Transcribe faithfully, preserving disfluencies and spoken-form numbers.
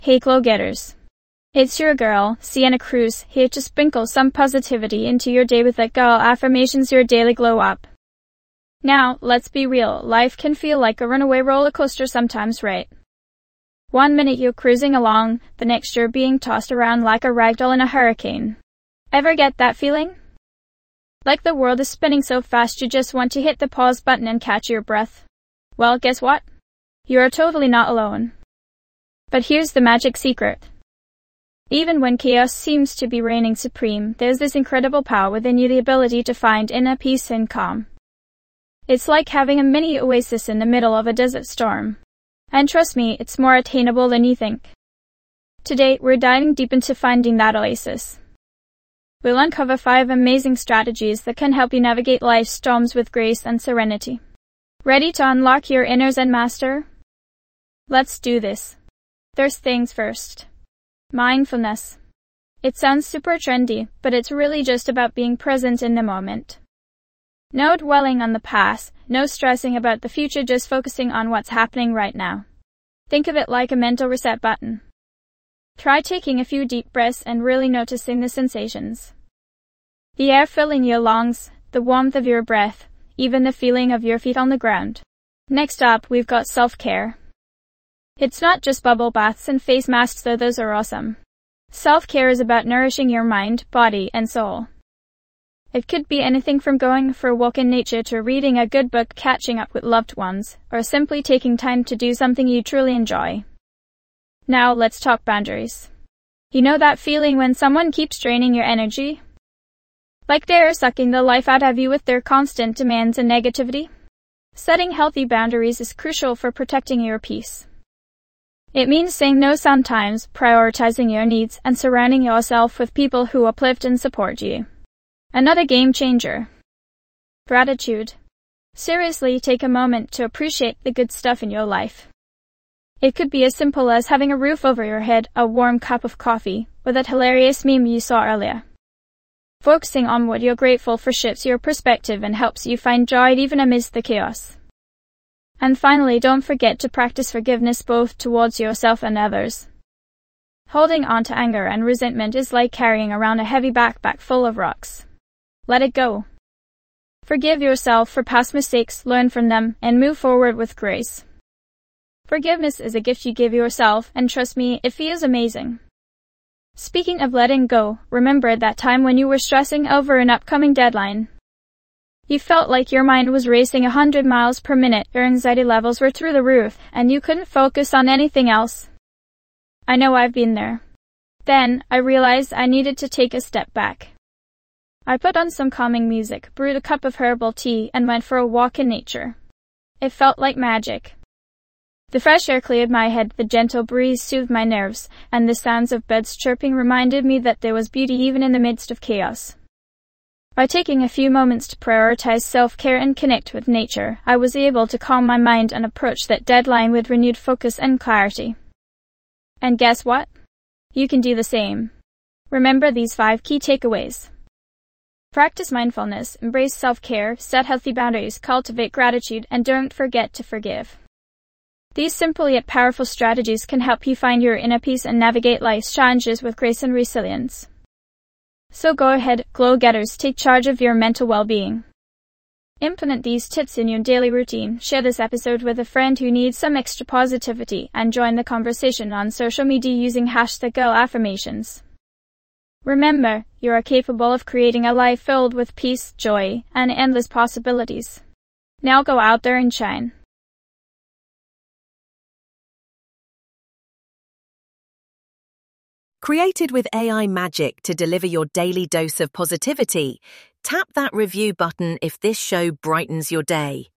Hey glow getters. It's your girl, Sienna Cruz, here to sprinkle some positivity into your day with that girl affirmations your daily glow up. Now, let's be real, life can feel like a runaway roller coaster sometimes, right? One minute you're cruising along, the next you're being tossed around like a ragdoll in a hurricane. Ever get that feeling? Like the world is spinning so fast you just want to hit the pause button and catch your breath. Well, guess what? You are totally not alone. But here's the magic secret. Even when chaos seems to be reigning supreme, there's this incredible power within you, the ability to find inner peace and calm. It's like having a mini oasis in the middle of a desert storm. And trust me, it's more attainable than you think. Today, we're diving deep into finding that oasis. We'll uncover five amazing strategies that can help you navigate life's storms with grace and serenity. Ready to unlock your inner Zen master? Let's do this. First things first. Mindfulness. It sounds super trendy, but it's really just about being present in the moment. No dwelling on the past, no stressing about the future, just focusing on what's happening right now. Think of it like a mental reset button. Try taking a few deep breaths and really noticing the sensations. The air filling your lungs, the warmth of your breath, even the feeling of your feet on the ground. Next up, we've got self-care. It's not just bubble baths and face masks, though those are awesome. Self-care is about nourishing your mind, body, and soul. It could be anything from going for a walk in nature to reading a good book, catching up with loved ones, or simply taking time to do something you truly enjoy. Now let's talk boundaries. You know that feeling when someone keeps draining your energy? Like they're sucking the life out of you with their constant demands and negativity? Setting healthy boundaries is crucial for protecting your peace. It means saying no sometimes, prioritizing your needs, and surrounding yourself with people who uplift and support you. Another game changer. Gratitude. Seriously, take a moment to appreciate the good stuff in your life. It could be as simple as having a roof over your head, a warm cup of coffee, or that hilarious meme you saw earlier. Focusing on what you're grateful for shifts your perspective and helps you find joy even amidst the chaos. And finally, don't forget to practice forgiveness both towards yourself and others. Holding on to anger and resentment is like carrying around a heavy backpack full of rocks. Let it go. Forgive yourself for past mistakes, learn from them, and move forward with grace. Forgiveness is a gift you give yourself, and trust me, it feels amazing. Speaking of letting go, remember that time when you were stressing over an upcoming deadline. You felt like your mind was racing a hundred miles per minute, your anxiety levels were through the roof, and you couldn't focus on anything else. I know I've been there. Then, I realized I needed to take a step back. I put on some calming music, brewed a cup of herbal tea, and went for a walk in nature. It felt like magic. The fresh air cleared my head, the gentle breeze soothed my nerves, and the sounds of birds chirping reminded me that there was beauty even in the midst of chaos. By taking a few moments to prioritize self-care and connect with nature, I was able to calm my mind and approach that deadline with renewed focus and clarity. And guess what? You can do the same. Remember these five key takeaways. Practice mindfulness, embrace self-care, set healthy boundaries, cultivate gratitude, and don't forget to forgive. These simple yet powerful strategies can help you find your inner peace and navigate life's challenges with grace and resilience. So go ahead, glow getters, take charge of your mental well-being. Implement these tips in your daily routine, share this episode with a friend who needs some extra positivity, and join the conversation on social media using hashtag girl affirmations. Remember, you are capable of creating a life filled with peace, joy, and endless possibilities. Now go out there and shine. Created with A I magic to deliver your daily dose of positivity, tap that review button if this show brightens your day.